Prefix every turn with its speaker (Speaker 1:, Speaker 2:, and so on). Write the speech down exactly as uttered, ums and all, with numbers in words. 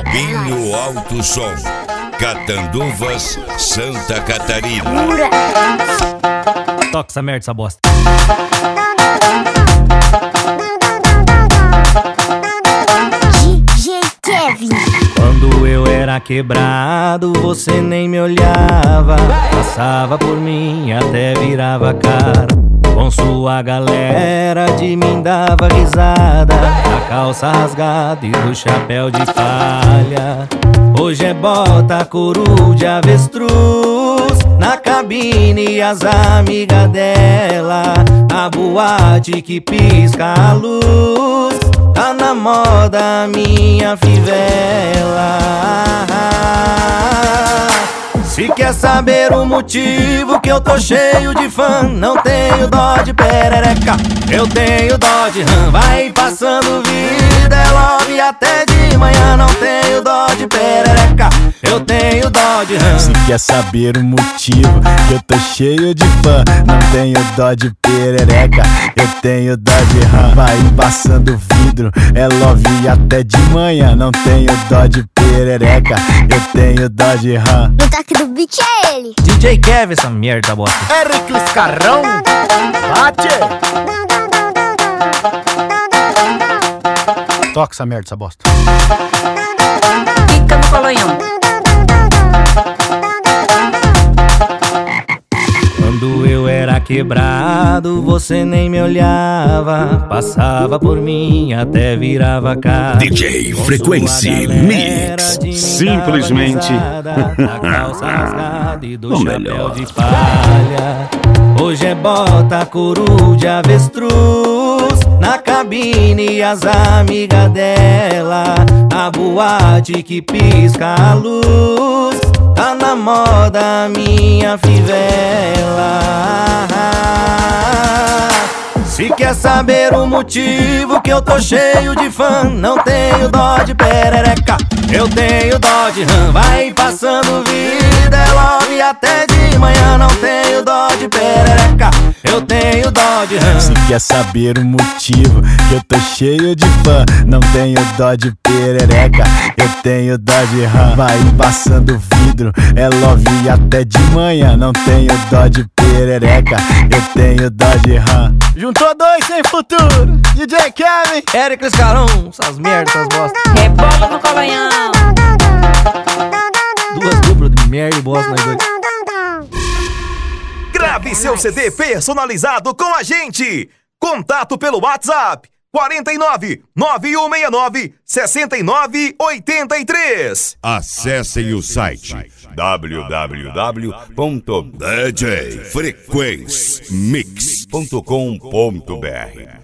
Speaker 1: Robinho Alto Som, Catanduvas, Santa Catarina.
Speaker 2: Toca essa merda, essa bosta.
Speaker 3: D J Kevin.
Speaker 2: Quando eu era quebrado, você nem me olhava. Passava por mim, até virava a cara. Com sua galera de mim dava risada, da calça rasgada e do chapéu de palha. Hoje é bota, couro de avestruz na cabine e as amigas dela. A boate que pisca a luz, tá na moda minha fivela. Se quer saber o motivo que eu tô cheio de fã, não tenho dó de perereca, eu tenho dó de rã. Vai passando vida, é love até de manhã. Não tenho dó de perereca, eu tenho dó de rã.
Speaker 4: Se quer saber o motivo que eu tô cheio de fã, não tenho dó de perereca, eu tenho dó de rã. Vai passando vidro, é love até de manhã. Não tenho dó de perereca, eu tenho dó de rã.
Speaker 3: O toque do beat é ele.
Speaker 2: D J Kevin, essa merda bosta.
Speaker 4: Éricles Carrão, bate! Toca essa merda, essa bosta.
Speaker 5: Fica no colonhão.
Speaker 2: Quando eu era quebrado, você nem me olhava. Passava por mim, até virava a cara.
Speaker 1: D J Frequency Mix.
Speaker 6: Simplesmente
Speaker 2: o melhor de palha. Hoje é bota, couro de avestruz na cabine e as amigas dela. A boate que pisca a luz, tá na moda minha fivela. Se quer saber o motivo que eu tô cheio de fã, não tenho dó de perereca, eu tenho dó de rã. Vai passando vida, é love até de manhã. Não tenho dó de perereca, eu tenho dó de rã.
Speaker 4: Se quer saber o motivo que eu tô cheio de fã, não tenho dó de perereca, eu tenho dó de rã. Vai passando vidro, é love até de manhã. Não tenho dó de perereca, eu tenho dó de rã. Juntou dois sem futuro, D J Kevin,
Speaker 2: Éricles Carrão, essas merdas, essas bosta.
Speaker 5: Rebola no colonhão.
Speaker 2: Duas duplas de merda e bosta nós dois.
Speaker 7: Grave seu C D personalizado com a gente. Contato pelo WhatsApp quarenta e nove, nove um seis nove, sessenta e nove oitenta e três.
Speaker 1: Acessem o site w w w ponto d j frequency mix ponto com ponto b r.